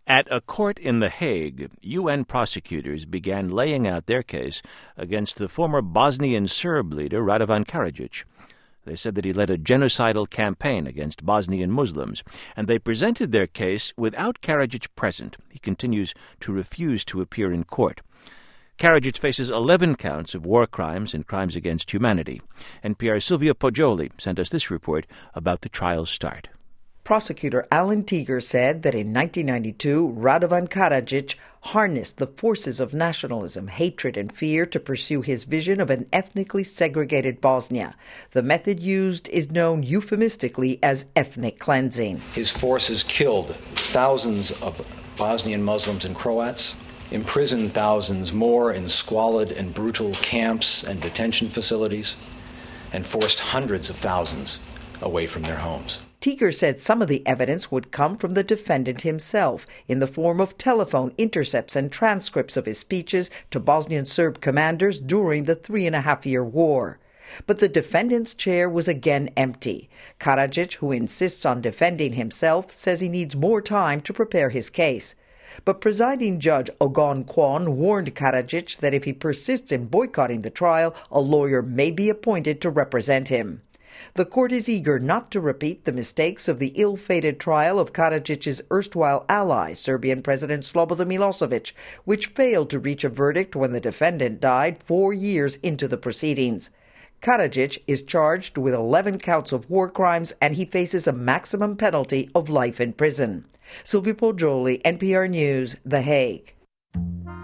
At a court in The Hague, UN prosecutors began laying out their case against the former Bosnian Serb leader Radovan Karadzic. They said that he led a genocidal campaign against Bosnian Muslims, and they presented their case without Karadzic present. He continues to refuse to appear in court. Karadzic faces 11 counts of war crimes and crimes against humanity. NPR's Silvia Poggioli sent us this report about the trial's start. Prosecutor Alan Teeger said that in 1992, Radovan Karadzic harnessed the forces of nationalism, hatred, and fear to pursue his vision of an ethnically segregated Bosnia. The method used is known euphemistically as ethnic cleansing. His forces killed thousands of Bosnian Muslims and Croats, imprisoned thousands more in squalid and brutal camps and detention facilities, and forced hundreds of thousands away from their homes. Teeger said some of the evidence would come from the defendant himself in the form of telephone intercepts and transcripts of his speeches to Bosnian Serb commanders during the 3.5-year war. But the defendant's chair was again empty. Karadzic, who insists on defending himself, says he needs more time to prepare his case. But presiding judge Ogon Kwon warned Karadzic that if he persists in boycotting the trial, a lawyer may be appointed to represent him. The court is eager not to repeat the mistakes of the ill-fated trial of Karadzic's erstwhile ally, Serbian President Slobodan Milosevic, which failed to reach a verdict when the defendant died 4 years into the proceedings. Karadzic is charged with 11 counts of war crimes, and he faces a maximum penalty of life in prison. Silvia Poggioli, NPR News, The Hague.